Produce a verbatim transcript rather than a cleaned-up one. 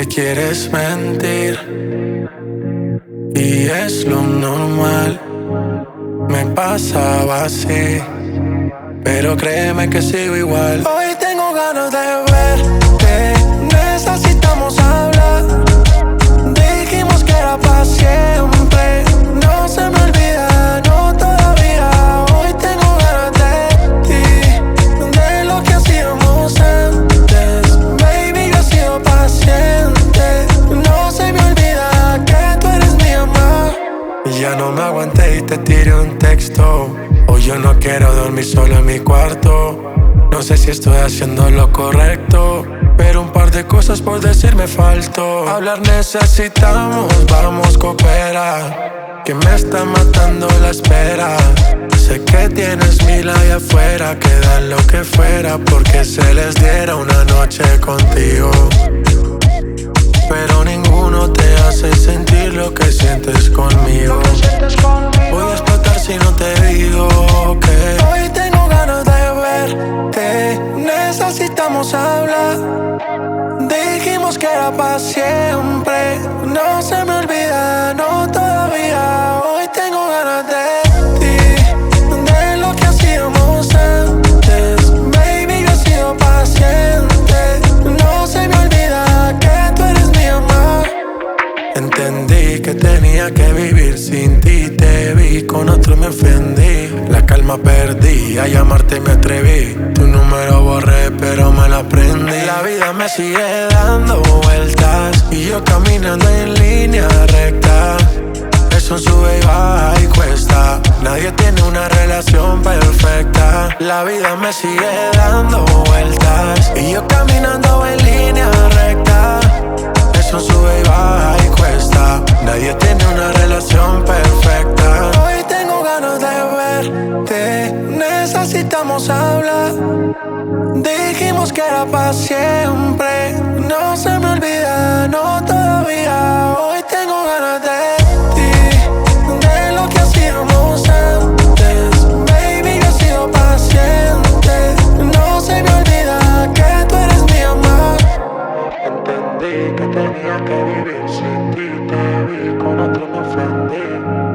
quieres mentir y es lo normal. Me pasaba así, pero créeme que sigo igual. Hoy tengo ganas de verte, necesitamos hablar. Dijimos que era para siempre, no se me olvida, no todavía. Hoy tengo ganas de ti, de lo que hacíamos antes. Baby, yo he sido paciente, no se me olvida que tú eres mi amor. Ya no me aguanté y te tiré un texto. Hoy yo no quiero dormir solo en mi cuarto. No sé si estoy haciendo lo correcto, pero un par de cosas por decir me faltó. Hablar necesitamos, vamos, coopera, que me está matando la espera. Sé que tienes mil allá afuera que dan lo que fuera porque se les diera una noche contigo, pero ninguno te hace sentir lo que sientes conmigo. Voy a explotar si no te digo que hoy tengo ganas de verte, necesitamos hablar. Dijimos que era para siempre, no se me olvida, no todavía. Hoy tengo ganas de ti, de lo que hacíamos antes. Baby, yo he sido paciente, no se me olvida que tú eres mi amor. Entendí que tenía que vivir sin ti, te vi, con otro me ofendí. La calma perdí, a llamarte me atreví. Tu número borré, pero me lo aprendí. La vida me sigue dando vueltas y yo caminando en línea recta. Eso sube y baja y cuesta. Nadie tiene una relación perfecta. La vida me sigue dando vueltas y yo caminando en línea recta. Eso sube y baja y cuesta. Nadie tiene una relación perfecta. Hoy tengo ganas de verte, necesitamos hablar. Dijimos que era para siempre, no se me olvida, no todavía. Hoy tengo ganas de ti, de lo que hacíamos antes. Baby, yo he sido paciente, no se me olvida que tú eres mi amor. Entendí que tenía que vivir sin ti, te vi, con otro me ofendí.